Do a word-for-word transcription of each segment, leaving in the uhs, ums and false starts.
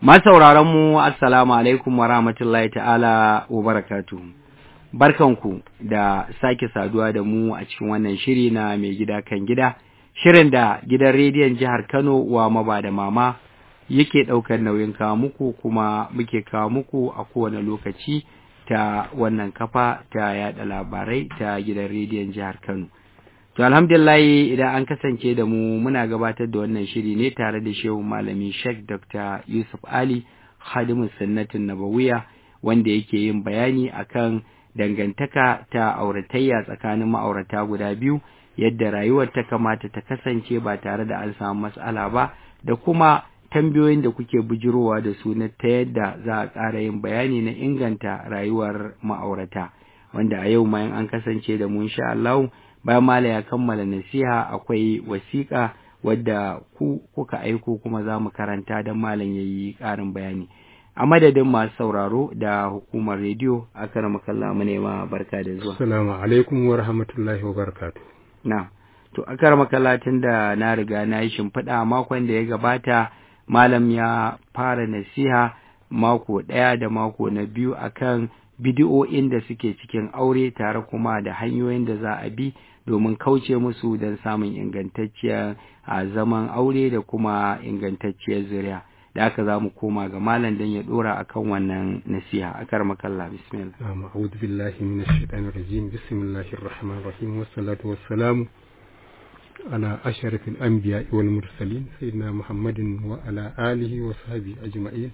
Masauraran mu assalamu alaikum wa rahmatullahi ta'ala wa barakatuh. Barkanku da sake saduwa da mu a cikin wannan shiri na mai gida kan gida, shirin da gidan rediyon jihar Kano wa maba da mama yake ɗaukar nauyin kawo muku kuma muke kawo muku a kowane lokaci ta wannan kafa ta yada labarai ta gidan rediyon jihar Kano. To alhamdulillah idan an kasance da mu muna gabatar da wannan shiri ne tare da shehu malami Sheikh Doctor Yusuf Ali Khadimus Sunnatin Nabawiyya wanda yake yin bayani akan dangantaka ta auratayya tsakanin ma'aurata guda biyu, yadda rayuwar ta kamata ta kasance ba tare da an samu matsala ba, da kuma tambayoyin da kuke bujirowa da su na ta yadda za a ƙara yin bayani na inganta rayuwar ma'aurata, wanda a yau ma in an kasance da mu insha Allah bayan Malam ya kammala nasiha akwai wasiƙa wadda ku kuka aiko kuma za mu karanta don Malam ya yi ƙarin bayani. A madadin masu sauraro da hukumar rediyo, akara makalla mu nema barka da zuwa. Assalamu alaikum wa rahmatullahi wa barakatuh. Na, to akara makalla tun da na riga na yi shimfiɗa makon da ya gabata, Malam ya fara nasiha mako ɗaya da mako na biyu akan bidiyo'in da suke cikin aure tare kuma da hanyoyin da za a bi domin kauce musu don samun ingantacciyar a zaman aure da kuma ingantacciyar zuriya. Da aka za mu koma ga malam don ya dora akan wannan nasiha. Akar makalla, bismillah. A'udhu billahi minash shaitanir rajim. Bismillahir rahmanir rahim. Wassalatu wassalamu ala ashrafil anbiya'i wal mursalin sayyidina Muhammadin wa ala alihi wa sahbihi ajma'in.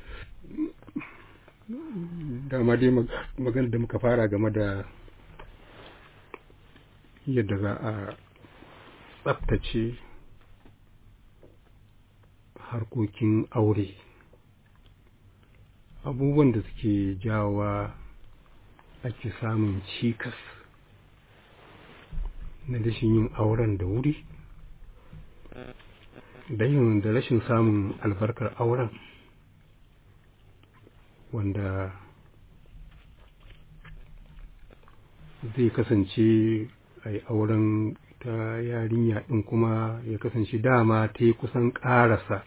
Dama dai magana da muka fara game da yadda za a tsaftace harkokin aure, abubuwan da suke jawa ake samun cikas na rashin yin auren da wuri da yin da rashin samun albarkar auren, wanda zai kasance a yi auren ta yarinya ɗin kuma ya kasance dama ta yi kusan ƙarasa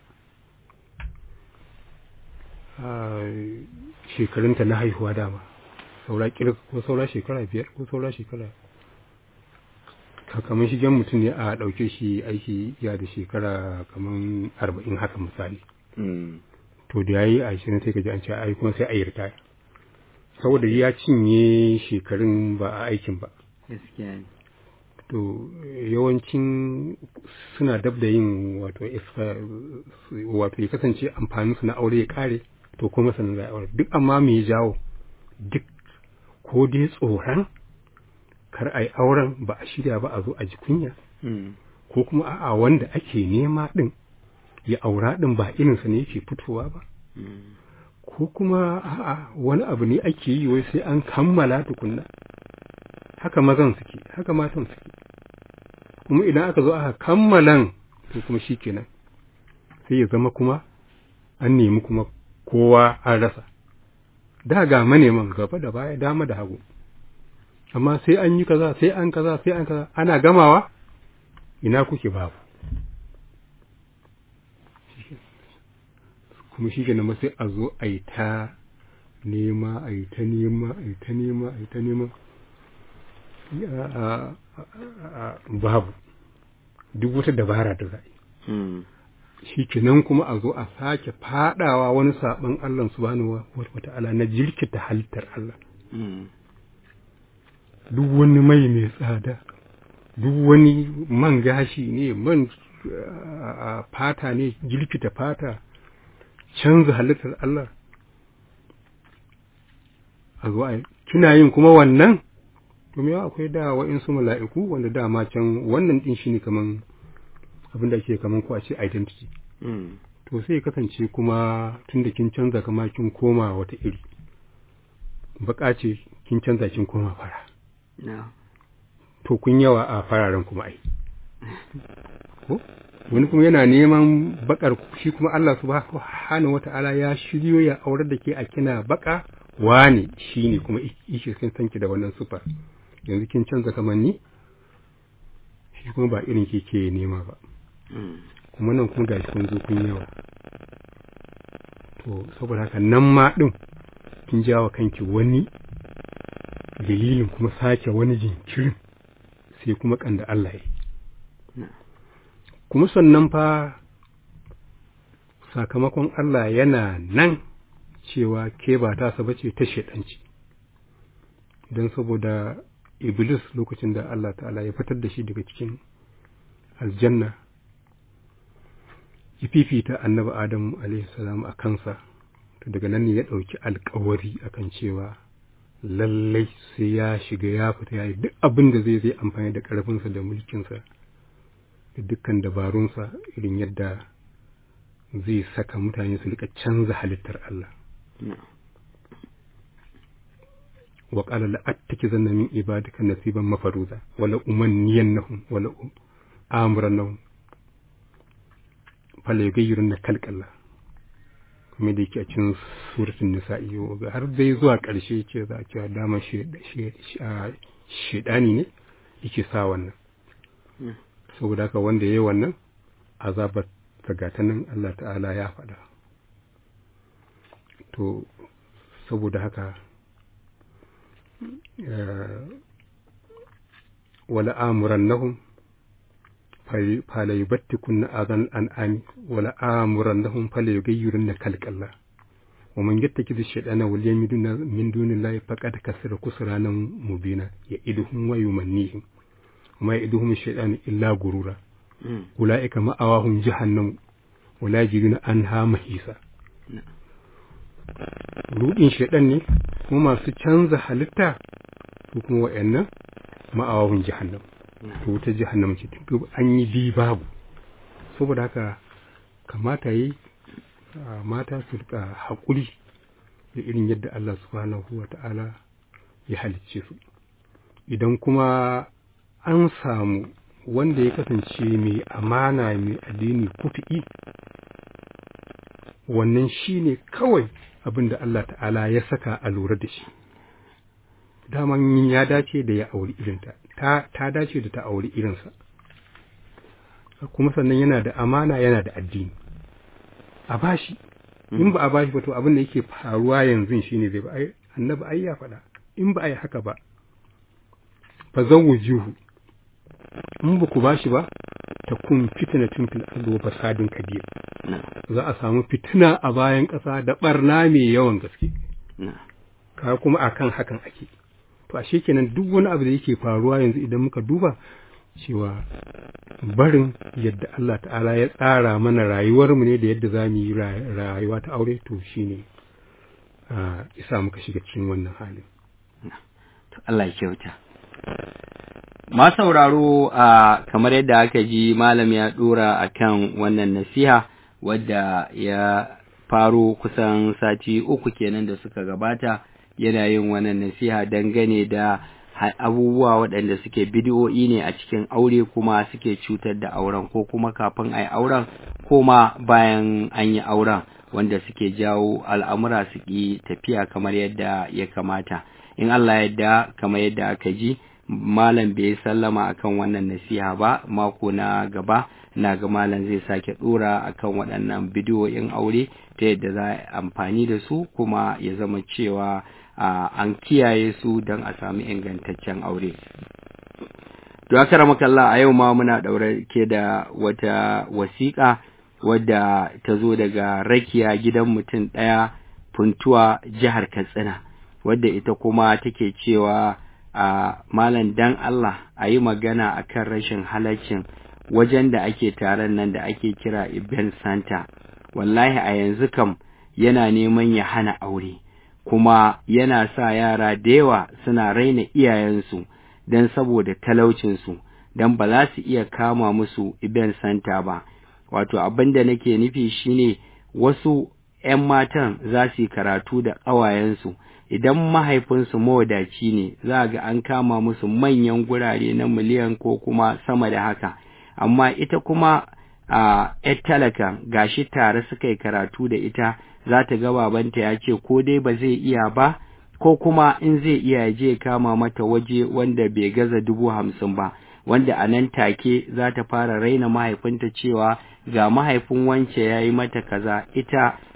shekarunta na haihuwa dama, saura ƙirga ko saura shekara biyar ko saura shekara kamar shigen mutum ne a ɗauke shi aiki ya da shekara kamar arba'in haka misali. To da ya yi ashirin sai ka ji an ce ai kuma sai a yi ritaya saboda ya cinye shekarun ba a aikin ba. To yawancin suna dab da yin wato wato ya kasance amfanin su na aure ya kare, to kuma sanin za a aure duk, amma me ya jawo duk ko dai tsoron kar a yi auren ba a shirya ba a zo a ji kunya, ko kuma a'a wanda ake nema din ya aura din ba irinsa ne yake fitowa ba, ko kuma a'a wani abu ne ake yi wai sai an kammala tukunna. Haka mazan suke, haka matan suke, kuma idan aka zo aka kammalan to kuma shi kenan sai ya zama kuma an nemi kuma kowa an rasa. Da ga maneman gaba da baya, dama da hagu, amma sai an yi kaza sai an kaza sai an kaza, ana gamawa ina kuke babu. Kuma shi kenan sai a zo a yi ta nema a yi ta nema a yi ta nema a yi ta nema babu duk wata dabara da za a yi. Shi kenan kuma a zo a sake fadawa wani saɓon Allah subhanahu wa ta'ala na jirkita halittar Allah. Duk wani mai mai tsada, duk wani man gashi ne, man fata ne, jirkita fata, canza halittar Allah. A zo a kina yin kuma wannan, domin akwai da wa'insu mala'iku wanda dama can wannan din shi ne kaman abin da ake kaman ko a ce identity. To sai kasance kuma tun da kin canza kama kin koma wata iri, baka ce kin canza kin koma fara. To kun yawa a fararen kuma ai. Ko? Wani kuma yana neman bakar, shi kuma Allah subhanahu wa ta'ala ya shiryo ya aurar da ke a kina baka, wani shi ne kuma ishe sun sanki da wannan sufar. Yanzu kin canza kamanni, shi kuma ba irin kike nema ba. Kuma nan kuma gashi kun zo kun yawa. to saboda haka nan ma ɗin kin jawo kanki wani dalilin kuma sake wani jinkirin sai kuma kan da Allah ya yi. Kuma sannan fa sakamakon Allah yana nan cewa ke ba ta saba ce ta shedanci, don saboda Iblis lokacin da Allah ta'ala ya fitar da shi daga cikin aljanna ya fifita annabi Adamu alaihi salam a kansa, to daga nan ne ya ɗauki alkawari akan cewa lallai sai ya shiga ya fita ya yi duk abin da zai zai amfani da ƙarfinsa da mulkinsa da dukkan dabarunsa irin yadda zai saka mutane su rika canza halittar Allah. wa qala la attakizanna min ibadika nasiban mafaruza wala umanniyannahum wala amrannahum fala yughayyirunna khalqallah, kuma da yake a cikin suratul nisa'i har dai zuwa ƙarshe ce za a cewa dama shedani ne yake sa wannan. Saboda haka wanda yayi wannan azabar ta nan Allah ta'ala ya faɗa. To saboda haka wala amurannahum fala yubattikunna adhan an'ami wala amurannahum fala yughayyirunna khalqallah wa man yattakiz shaytana wal yamiduna min dunillahi faqad kasara kusranan mubina ya'iduhum wa yumannihim ma ya'iduhum shaytanu illa gurura ulaika ma'awahum jahannam wala yajiduna anha mahisa. Rudin shaytan ne kuma masu canza halitta su kuma wayannan ma'awahum jahannam, to wuta jahannam ce to an yi bi babu. Saboda haka kamata yi mata su rika haƙuri da irin yadda Allah subhanahu wa ta'ala ya halicce su. Idan kuma an samu wanda ya kasance mai amana mai addini kufi'i, wannan shi ne kawai abin da Allah ta'ala ya saka a lura da shi. Daman ya dace da ya auri irinta, ta, ta dace da ta auri irinsa, kuma sannan yana da amana yana da addini. A bashi, in ba a bashi ba to abin da yake faruwa yanzu shi ne zai ba, annabi ai ya faɗa, in ba a yi haka ba, fa zawujuhu, in ba ku bashi ba, ta kun fitina tun fil ardi wa fasadin kabir. Za a samu fitina a bayan ƙasa da barna mai yawan gaske. Ka kuma akan hakan ake. To ashe kenan duk wani abu da yake faruwa yanzu idan muka duba cewa barin yadda Allah ta'ala ya tsara mana rayuwarmu ne da yadda za mu yi rayuwa ta aure, to shine isa muka shiga cikin wannan halin. To Allah ya kyauta. Ma sauraro a kamar yadda aka ji malam ya dora akan wannan nasiha wadda ya faro kusan sati uku kenan da suka gabata, yana yin wannan nasiha dangane da abubuwa waɗanda suke bidiyo'i ne a cikin aure kuma suke cutar da auren, ko kuma kafin a yi auren ko ma bayan an yi auren, wanda suke jawo al'amura su ƙi tafiya kamar yadda ya kamata. In Allah yadda kamar yadda aka ji malam bai sallama akan wannan nasiha ba, mako na gaba na ga malam zai sake dora akan waɗannan bidiyoyin aure ta yadda za a amfani da su kuma ya zama cewa an kiyaye su don a sami ingantaccen aure. To aka ramakalla a yau ma muna ɗaure ke da wata wasiƙa wadda ta zo daga Rakiya gidan mutum ɗaya, Funtuwa, jihar Katsina, wadda ita kuma take cewa a malam dan Allah a yi magana akan rashin halaccin wajen da ake taron nan da ake kira event center. Wallahi a yanzu kam yana neman ya hana aure, kuma yana sa yara da yawa suna raina iyayensu don saboda talaucinsu, don ba za su iya kama musu event center ba. Wato abin da nake nufi shine wasu ‘yan matan za su yi karatu da ƙawayensu, idan mahaifinsu mawadaci ne za ga an kama musu manyan gurare na miliyan ko kuma sama da haka, amma ita kuma a ‘yar talaka gashi tare suka yi karatu da ita, za ta ga babanta ya ce ko dai ba zai iya ba, ko kuma in zai iya je kama mata waje wanda bai gaza dubu hamsin ba, wanda a nan take za ta fara raina mahaifinta cewa ga mahaifin wance ya yi mata kaza, ita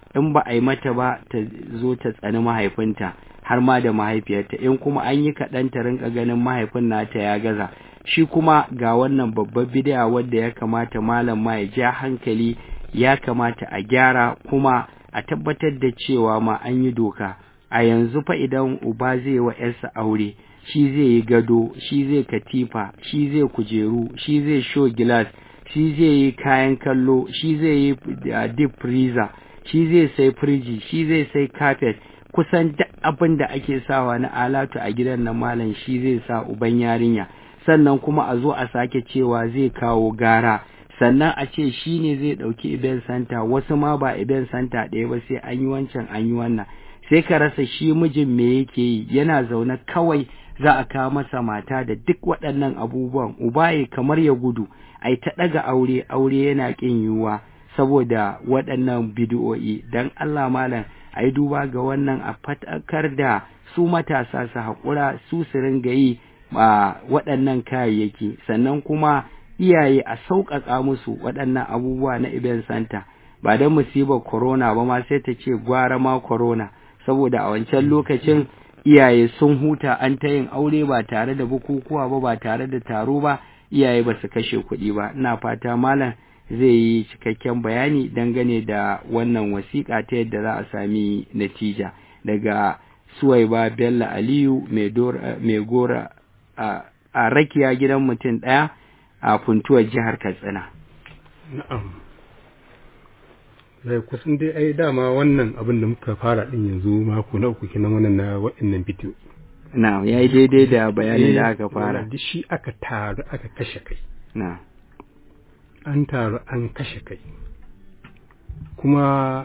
in ba a yi mata ba ta zo ta tsani mahaifinta har ma da mahaifiyarta, in kuma an yi kaɗan ta rinka ganin mahaifin nata ya gaza. Shi kuma ga wannan babbar bidiya wadda ya kamata malam ma ya ja hankali, ya kamata a gyara kuma a tabbatar da cewa ma an yi doka. A yanzu fa idan uba zai wa ‘yarsa aure, shi zai yi gado, shi zai katifa, shi zai kujeru, shi zai show glass, shi zai yi kayan kallo, shi zai yi deep freezer, shi zai sai firiji, shi zai sai carpet, kusan duk abin da ake sawa na alatu a gidan nan malam shi zai sa uban yarinya. Sannan kuma a zo a sake cewa zai kawo gara, sannan a ce shi ne zai ɗauki event center, wasu ma ba event center ɗaya ba sai an yi wancan an yi wannan. Sai ka rasa shi mijin me yake yi, yana zaune kawai za a kawo masa mata da duk waɗannan abubuwan, uba ya kamar ya gudu, ai ta ɗaga aure, aure yana ƙin yiwuwa saboda waɗannan bidiyo'i. Dan Allah malam a yi duba ga wannan, a fatakar da su matasa su haƙura su su ringa yi a waɗannan kayayyaki, sannan kuma iyaye a sauƙaƙa musu waɗannan abubuwa na event center. Ba don musibar corona ba ma sai ta ce gwara ma corona, saboda a wancan lokacin iyaye sun huta, an ta yin aure ba tare da bukukuwa ba, ba tare da taro ba, iyaye ba su kashe kuɗi ba. Ina fata malam zai yi cikakken bayani dangane da wannan wasiƙa ta yadda za a sami natija. Daga Suwaiba Bello Aliyu mai gora a rakiya gidan mutum ɗaya a Funtuwar jihar Katsina. Na'am. Zai kusan dai ai dama wannan abin da muka fara din yanzu mako na uku kenan wannan na waɗannan bidiyo. Na'am, yayi daidai da bayanin da aka fara. Duk shi aka taru aka kashe kai. Na'am. An taru an kashe kai. Kuma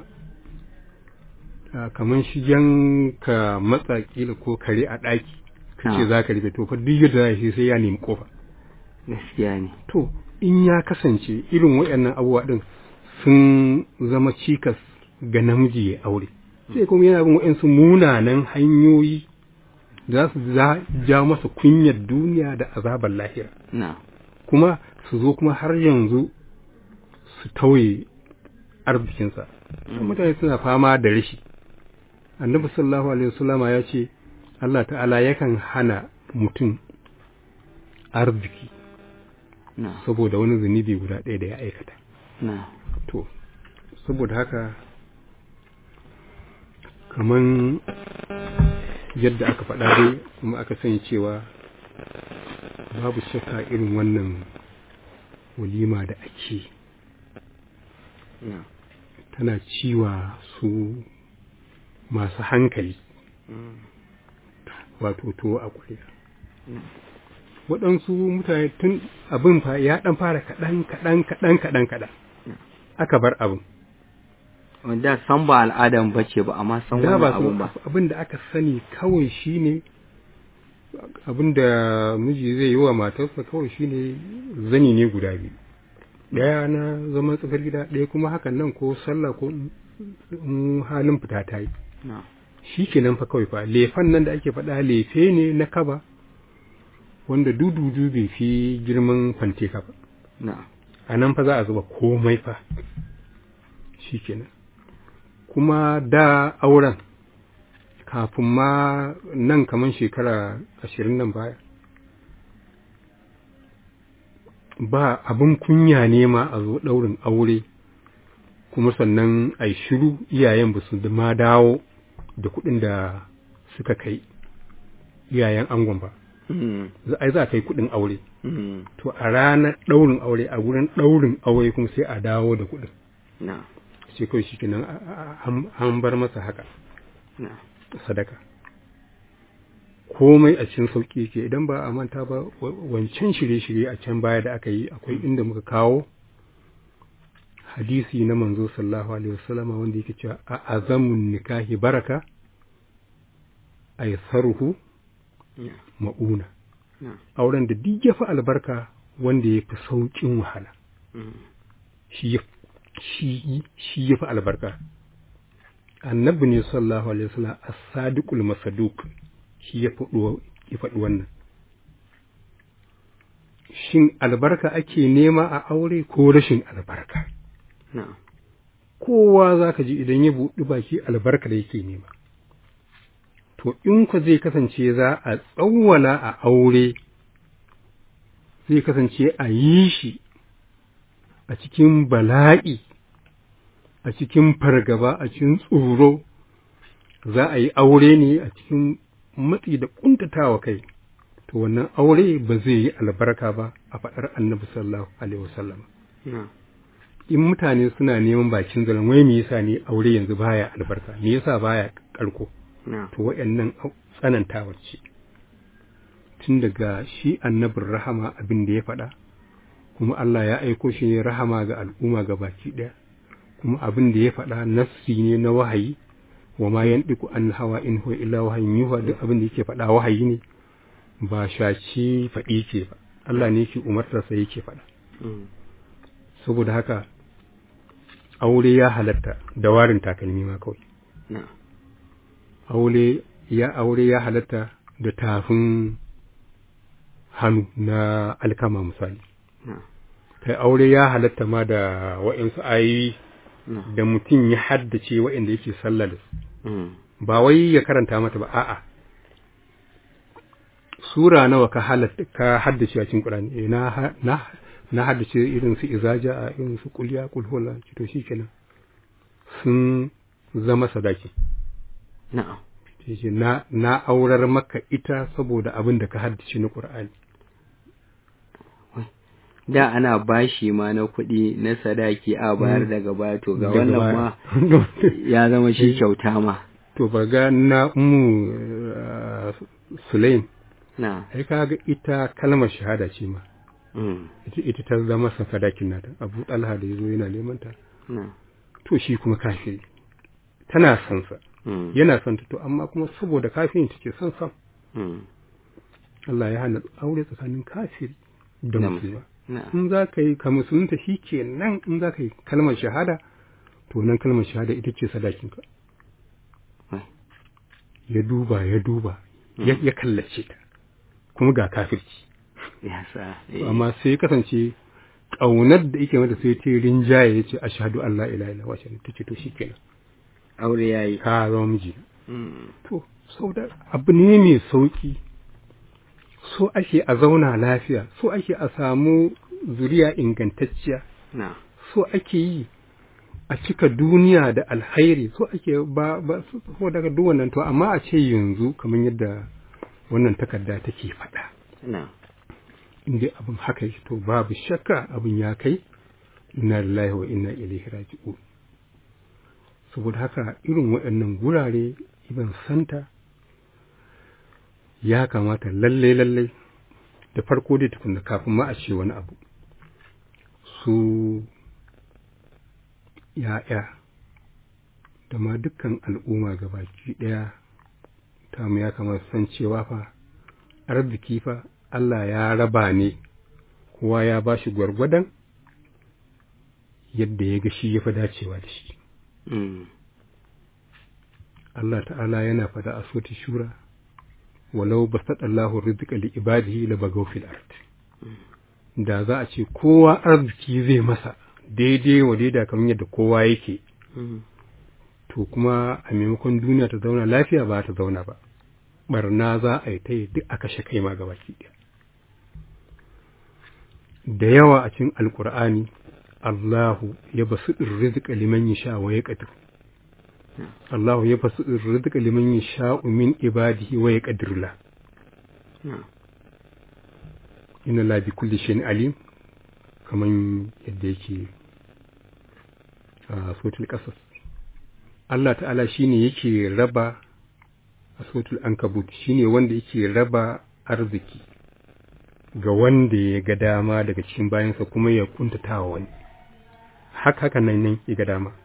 kamar shigen ka matsa kila ko kare a ɗaki kace za ka rufe to fa duk yadda shi sai ya nemi kofa. Gaskiya ne. To in ya kasance irin waɗannan abubuwa din sun zama cikas ga namiji ya aure, sai kuma yana bin waɗansu munanan hanyoyi za su ja masa kunyar duniya da azabar lahira. Kuma su zo kuma har yanzu su tauye arzikinsa. Mutane suna fama da rashi. Annabi sallallahu alaihi wasallama ya ce Allah ta'ala yakan hana mutum arziki saboda wani zunubi guda ɗaya da ya aikata. To, saboda haka kaman yadda aka faɗa dai kuma aka sani cewa babu shakka irin wannan walima da ake tana ciwa su masu hankali wato to a kuriya. Waɗansu mutane tun abin fa ya ɗan fara kaɗan kaɗan kaɗan kaɗan kaɗan aka bar abin. Wanda san ba al'adan bace ba, amma san wannan abin ba. Abin da aka sani kawai shine abin da miji zai yi wa matarsa kawai shine zani ne guda biyu. Ɗaya na zaman tsakar gida, ɗaya kuma hakan nan ko sallah ko halin fita ta yi. Shi kenan fa kawai fa lefan nan da ake faɗa lefe ne na kaba wanda dududu bai fi girman fanteka ba. A nan fa za a zuba komai fa shi kenan. Kuma da auren kafin ma nan kaman shekara ashirin nan baya ba abin kunya ne ma a zo ɗaurin aure kuma sannan a yi shiru iyayen ba su ma dawo da kuɗin da suka kai iyayen angon ba. Za a yi za a kai kuɗin aure. To a ranar ɗaurin aure a wurin ɗaurin aure kuma sai a dawo da kuɗin. Sai kawai shi kenan an bar masa haka sadaka. Komai a cikin sauƙi ke idan ba a manta ba wancan shirye-shirye a can baya da aka yi akwai inda muka kawo hadisi na manzo sallallahu alaihi wasallam wanda yake cewa a azamun nikahi baraka aysaruhu ma'una. Auren da duk ya fi albarka wanda ya fi sauƙin wahala shi shi ya fi albarka. Annabi ne sallallahu alaihi wasallam as-sadiqul masaduq shi ya faɗi wannan. Shin albarka ake nema a aure ko rashin albarka? kowa za ka ji idan ya buɗi baki albarka da yake nema. To in ku zai kasance za a tsawwala a aure, zai kasance a yi shi a cikin bala'i, a cikin fargaba, a cikin tsoro, za a yi aure ne a cikin matsi da ƙuntatawa kai, to wannan aure ba zai yi albarka ba a faɗar annabi sallallahu alaihi wasallam. In mutane suna neman bakin zaren wai me yasa ne aure yanzu baya albarka, me yasa baya karko, to waɗannan tsanantawar ce. Tun daga shi annabin rahama abin da ya faɗa, kuma Allah ya aiko shi ne rahama ga al'umma ga baki ɗaya, kuma abin da ya faɗa nassi ne na wahayi, wa ma yandiku an hawa in huwa illa wahayin yuha, duk abin da yake faɗa wahayi ne, ba shaci faɗi ke ba, Allah ne yake umartarsa yake faɗa. Saboda haka aure ya halatta da warin takalmi ma kawai. Aure ya aure ya halatta da tafin hannu na alkama misali. Kai aure ya halatta ma da wa'insu ayoyi da mutum ya haddace wa'inda yake sallah da su. Ba wai ya karanta mata ba, a'a. Sura nawa ka halatta ka haddace a cikin Qur'ani? Eh na na na haddace irin su izaja a irin su kulliya kulhulla, to shikenan sun zama sadaki. Na'am. Yace na na aurar maka ita saboda abin da ka haddace na Qur'ani. Da ana bashi ma na kuɗi na sadaki a bayar daga baya, to ga wannan ma ya zama shi kyauta ma. To ba ga na mu Sulaim. Na. Ai kaga ita kalmar shahada ce ma. Ita ita ta zama sadakin nata. Abu Talha da yazo yana neman ta. To shi kuma kafiri. Tana son sa. Yana son ta, to amma kuma saboda kafirin take son sa. Allah ya hana aure tsakanin kafiri da musulma. In za ka yi ka musulunta shi ke nan, in za ka yi kalmar shahada, to nan kalmar shahada ita ce sadakinka. Ya duba ya duba ya kallace ta, kuma ga kafirci. Amma sai kasance ƙaunar da yake mata sai ta rinjaye ya ce ashhadu an la ilaha illallah wa ta ce to shi kenan. Aure ya yi. Ka zama miji. To, sau da abu ne mai sauki. So ake a zauna lafiya, so ake a samu zuriya ingantacciya, so ake yi a cika duniya da alhairi, so ake ba ba so daga duk wannan, to amma a ce yanzu kamar yadda wannan takarda take faɗa. Inda abin haka yake, to babu shakka abin ya kai inna lillahi wa inna ilaihi raji'un. Saboda haka irin waɗannan gurare Ibn Santa ya kamata lalle lalle da farko dai tukunna kafin ma a ce wani abu, su ya'ya da ma dukkan al'umma gabaki ɗaya ta mu ya kamata san cewa fa arziki fa Allah ya raba ne, kowa ya ba shi gwargwadon yadda ya ga shi ya fi dacewa da shi. Allah ta'ala yana fada a soti shura, walau basata Allahu rizqa li ibadihi la bagaw fil ard. Da za a ce kowa arziki zai masa daidai wa daida kamar yadda kowa yake, to kuma a maimakon duniya ta zauna lafiya ba ta zauna ba, barna za a yi ta yi duk a kashe kai ma gabaki ɗaya. Da yawa a cikin alkur'ani Allahu ya basu rizqa liman yasha wa yaqdir. Allahu ya basu rizqa liman yasha min ibadihi wa yaqdir la. Inna la bi kulli shay'in alim, kaman yadda yake a suratul qasas. Allah ta'ala shine yake raba a suratul ankabut, shine wanda yake raba arziki ga wanda ya ga dama daga cikin bayansa kuma ya kuntatawa wani. Haka haka nan nan ya ga dama.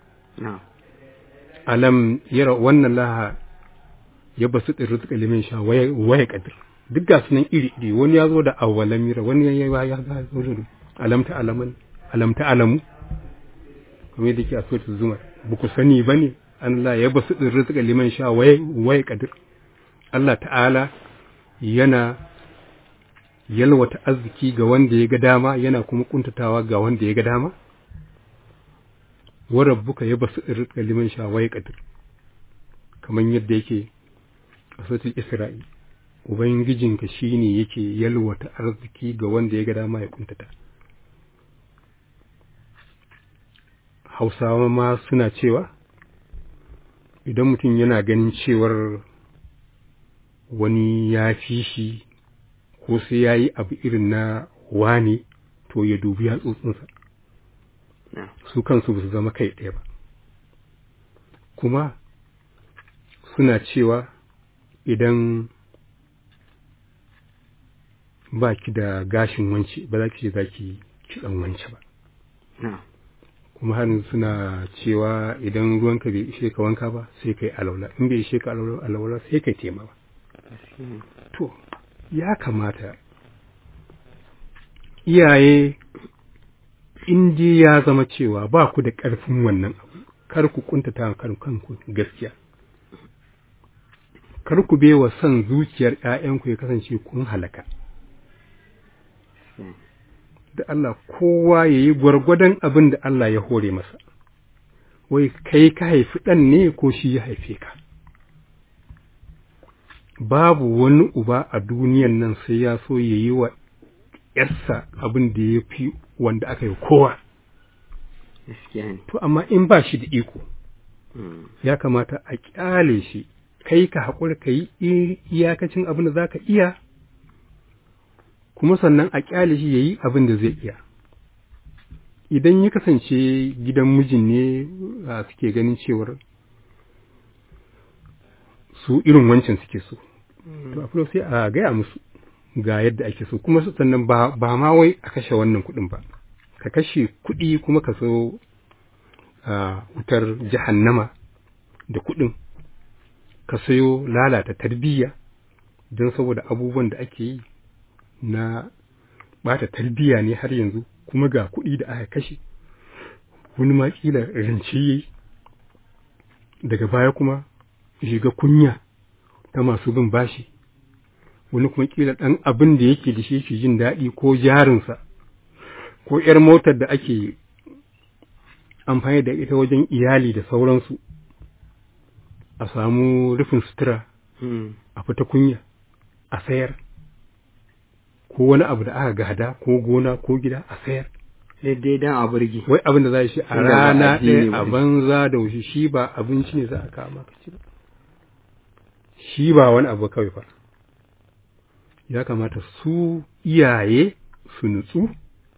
Alam yara wannan laha ya basu rizqa liman sha waya waya qadir. Duk ga sunan iri iri, wani ya zo da awalam yara, wani ya ya ya zo da alam ta alaman alam ta alamu, kamar yadda ke a suratul zumar. Ba ku sani bane Allah ya basu rizqa liman sha waya waya qadir. Allah ta'ala yana yalwata arziki ga wanda ya ga dama, yana kuma kuntatawa ga wanda ya ga dama. wa rabbuka yabsu rizqa liman sha wa yaqdir kamar yadda yake a suratul Isra'i ubangijinka shine yake yalwata arziki ga wanda ya ga dama ya kuntata. Hausawa ma suna cewa idan mutum yana ganin cewar wani ya fi shi ko sai ya yi abu irin na wani to ya dubi yatsotsinsa su kansu ba su zama kai ɗaya ba. Kuma suna cewa idan ba ki da gashin wance ba za ki ce za ki kiɗan wance ba. Kuma har suna cewa idan ruwanka bai ishe ka wanka ba sai kai alaula, in bai ishe ka alaula sai kai tema ba. To ya kamata iyaye in dai ya zama cewa ba ku da ƙarfin wannan abu kar ku kuntata kan kanku gaskiya, kar ku bewa son zuciyar ƴaƴanku ya kasance kun halaka. Da Allah kowa ya yi gwargwadon abin da Allah ya hore masa, wai kai ka haifi ɗan ne ko shi ya haife ka. Babu wani uba a duniyan nan sai ya so ya yi wa ‘yarsa abin da ya fi wanda aka yi kowa. To, amma in ba shi da iko, ya kamata a ƙyale shi, kai ka haƙura ka yi iyakacin abin da za ka iya, kuma sannan a ƙyale shi ya yi abin da zai iya. Idan ya kasance gidan mijin ne suke ganin cewar su irin wancan suke so, to a sai a gaya musu ga yadda ake so, kuma sannan ba, ba ma wai a kashe wannan kuɗin ba, ka kashe kuɗi kuma ka so wutar jahannama da kuɗin, ka sayo lalata tarbiyya don saboda abubuwan da ake yi na bata tarbiyya ne har yanzu, kuma ga kuɗi da aka kashe, wani ma kila rance yayi daga baya kuma shiga kunya ta masu bin bashi, wani kuma kila ɗan abin da yake da shi yake jin daɗi ko jarinsa ko ‘yar motar da ake amfani da ita wajen iyali da sauransu, a samu rufin sutura a fita kunya a sayar, ko wani abu da aka gada ko gona ko gida a sayar. Daidai dan a burge. Wai abin da za shi a rana ɗaya a banza da wushi, shi ba abinci ne za a kawo maka ci ba. Shi ba wani abu kawai fa. Ya kamata su iyaye su nutsu,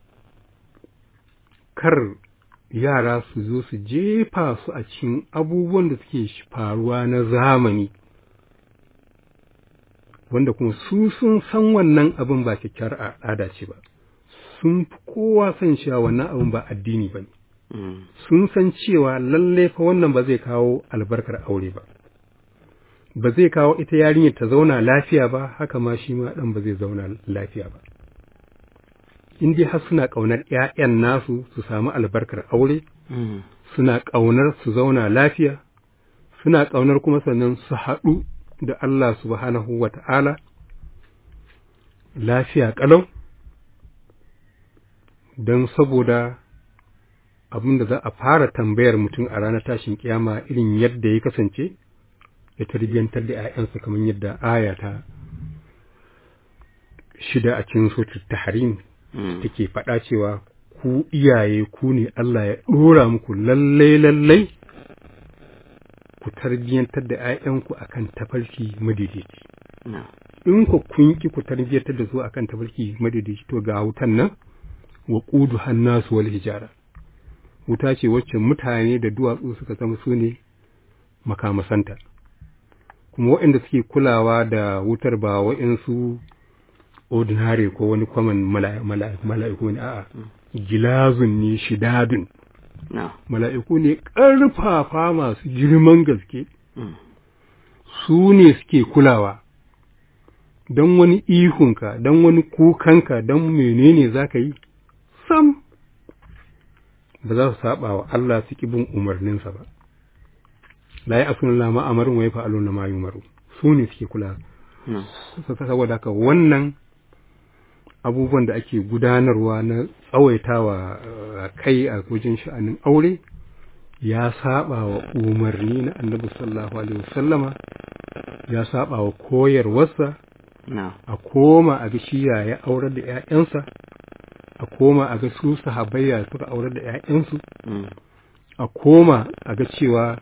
kar yara su zo su jefa su a cikin abubuwan da suke faruwa na zamani, wanda kuma su sun san wannan abin ba kyakkyar al'ada ce ba, sun fi kowa san cewa wannan abin ba addini ba ne, sun san cewa lallai fa wannan ba zai kawo albarkar aure ba, ba zai kawo ita yarinyar ta zauna lafiya ba, haka ma shi ma ɗan ba zai zauna lafiya ba. In dai har suna ƙaunar ‘ya'yan nasu su samu albarkar aure, suna ƙaunar su zauna lafiya, suna ƙaunar kuma sannan su haɗu da Allah subhanahu wa ta'ala lafiya ƙalau, don saboda abin da za a fara tambayar mutum a ranar tashin kiyama irin yadda ya kasance ya tarbiyyantar da ‘ya'yansa, kamar yadda aya ta shida a cikin suratul tahrim take faɗa cewa ku iyaye ku ne Allah ya ɗora muku lallai lallai ku tarbiyyantar da ‘ya'yanku akan tafarki madaidaici. In ku kun ki ku tarbiyyantar da su akan tafarki madaidaici, to ga wutan nan wa qudu hannasu wal hijara, wuta ce wacce mutane da duwatsu suka zama su ne makamasanta, kuma waɗanda suke kulawa da wutar ba waɗansu ordinary ko wani kwaman mala'iku ne, a'a gilazun ne shidadun, mala'iku ne ƙarfafa masu girman gaske, su ne suke kulawa, don wani ihunka, don wani kukanka, don menene za ka yi, sam ba za su saba wa Allah su bin umarninsa ba. La ya afin lama amarin wa ya fa'alu na mayu maru, su ne suke kula. Saboda haka wannan abubuwan da ake gudanarwa na tsawaitawa kai a wajen sha'anin aure ya saba wa umarni na annabi sallallahu alaihi wasallama, ya saba wa koyarwarsa. A koma a ga shi ya aurar da ‘ya'yansa, a koma a ga su sahabbai suka aurar da ‘ya'yansu, a koma a ga cewa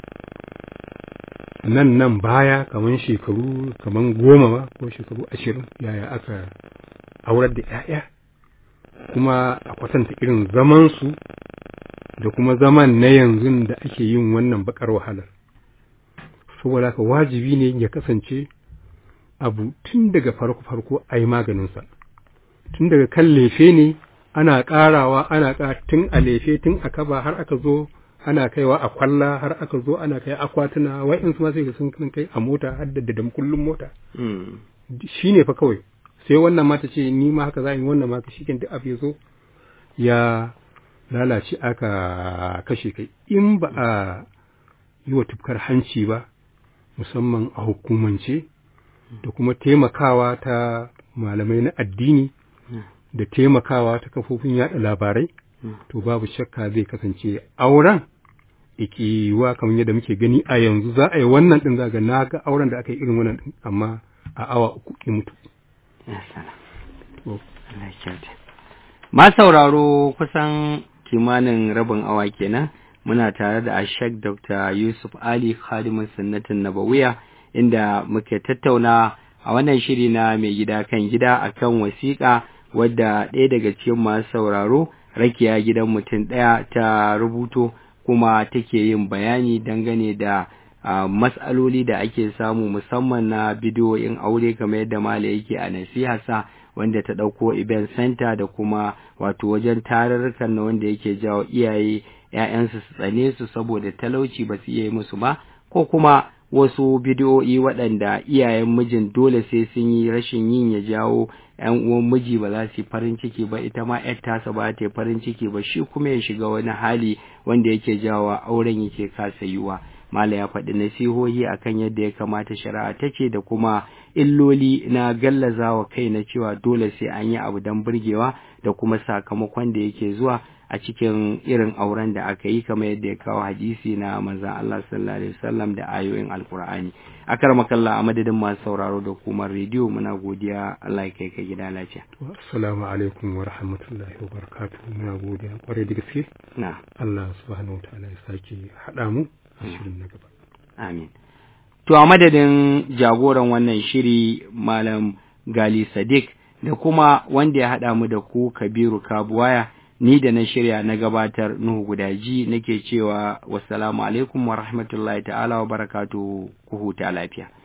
nan nan baya kaman shekaru kaman goma ma ko shekaru ashirin yaya aka aurar da ‘ya'ya, kuma a kwatanta irin zamansu da kuma zaman na yanzu da ake yin wannan bakar wahalar. Saboda haka wajibi ne ya kasance abu tun daga farko-farko a yi maganinsa, tun daga kan lefe ne ana ƙarawa ana ƙara tun a lefe tun a kaba har aka zo ana kaiwa a kwalla har aka zo ana kai akwatuna wa'insu ma sai ga sun kai a mota har da dam kullum mota shi ne fa kawai, sai wannan mata ce ni ma haka za yi wannan ma shi duk abu ya zo ya lalace aka kashe kai in ba a yi wa tufkar hanci ba, musamman a hukumance da kuma taimakawa ta malamai na addini da taimakawa ta kafofin yada labarai, to babu shakka zai kasance auren ikiwa kamar yadda muke gani a yanzu za a yi wannan din zaga na ga auren da aka yi irin wannan din amma a awa uku ki mutu. Ma sauraro kusan kimanin rabin awa kenan muna tare da Sheikh Doctor Yusuf Ali Khadimun Sunnatin Nabawiya inda muke tattauna a wannan shiri na mai gida kan gida akan wasiƙa wadda ɗaya daga cikin masu sauraro Rakiya gidan mutum ɗaya ta rubuto kuma take yin bayani dangane da uh, mas'aloli da ake samu musamman na bidiyoyin aure kamar yadda mala yake a nasiharsa wanda ta ɗauko event center da kuma wato wajen tarurrukan na wanda yake jawo iyaye ‘ya'yansu su tsane su saboda talauci ba su iya yi musu ba, ko kuma wasu bidiyoyi waɗanda iyayen mijin dole sai sun yi rashin yin ya jawo ‘yan uwan miji ba za su yi farin ciki ba, ita ma ‘yar tasa ba ta yi farin ciki ba, shi kuma ya shiga wani hali wanda yake jawo auren yake kasa yiwa. Mala ya faɗi nasihohi akan yadda ya kamata shari'a ta ce da kuma illoli na gallazawa kai na cewa dole sai an yi abu don burgewa da kuma sakamakon da yake zuwa a cikin irin auren da aka yi kamar yadda ya kawo hadisi na manzon Allah sallallahu alaihi wasallam da ayoyin Alkur'ani. Akar makalla a madadin masu sauraro da kuma rediyo muna godiya, Allah ya kai ka gida lafiya. Assalamu alaikum wa rahmatullahi wa barakatuh. Muna godiya kwarai da gaske. Na. Allah subhanahu wa ta'ala ya sake haɗa mu a shirin na gaba. Amin. To a madadin jagoran wannan shiri Malam Gali Sadiq da kuma wanda ya haɗa mu da ku Kabiru Kabuwaya, ni da na shirya na gabatar Nuhu Gudaji nake cewa wassalamu alaikum wa rahmatullahi ta'ala wa barakatuhu, ku huta lafiya.